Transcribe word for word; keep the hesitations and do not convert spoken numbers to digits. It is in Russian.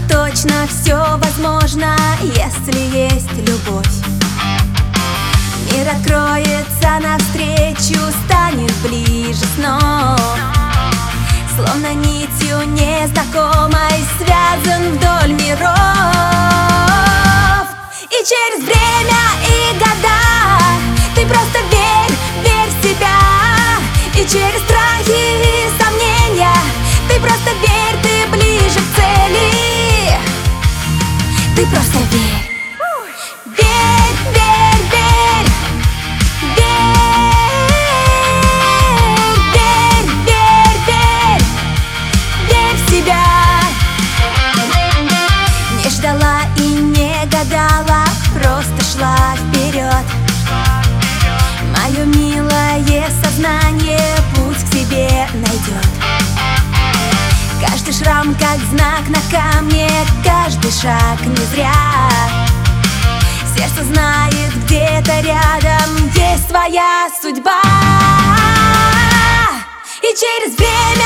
точно все возможно, если есть любовь. Мир откроется навстречу, станет ближе снова, словно нитью незнакомой связан вдоль миров. И через время и года ты просто верь, верь в себя. И через страхи и сомнения ты просто верь, ты ближе к цели. Ты просто верь. Верь, верь, верь. Верь, верь, верь, верь. Верь в себя. Не ждала и не гадала, просто шла вперед. Мое милое сознание путь к себе найдет. Каждый шрам как знак на камне, каждый шаг не зря. Сердце знает, где-то рядом есть твоя судьба. И через время